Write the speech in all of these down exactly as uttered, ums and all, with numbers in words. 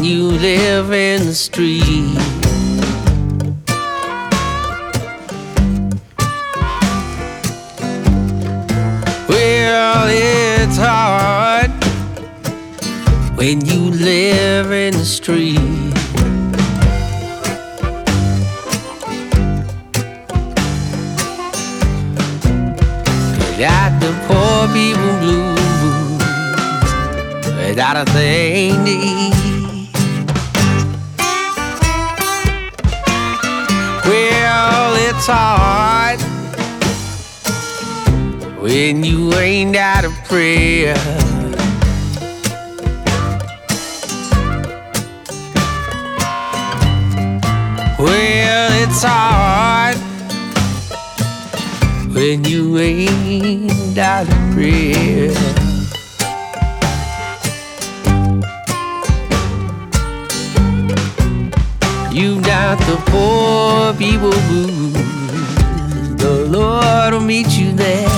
you live in the street. Well, it's hard when you live in the street. Got the poor people blues without a thing to eat. Well, it's hard when you ain't got a prayer. Well, it's hard when you ain't got a prayer. You got the poor people blues. The Lord will meet you there.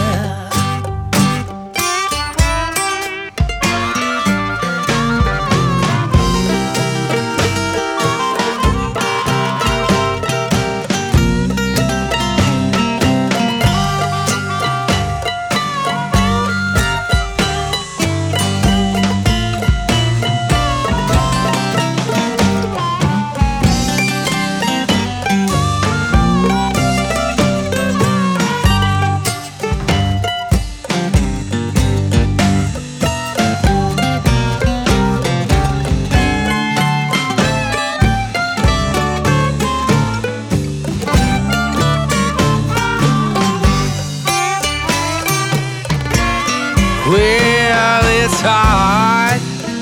Well, it's hard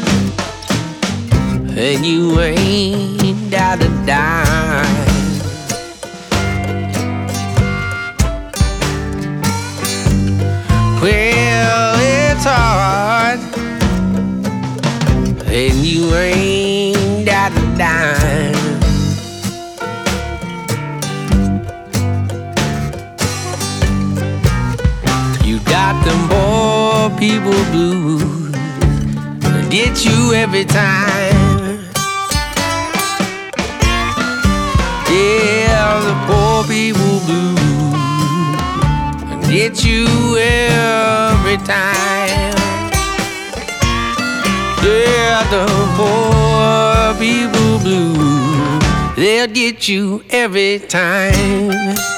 and you ain't got a dime. Well, it's hard and you ain't got a dime. You got them poor people blues, get you every time. Yeah, the poor people blues get you every time. Yeah, the poor people blues, they'll get you every time.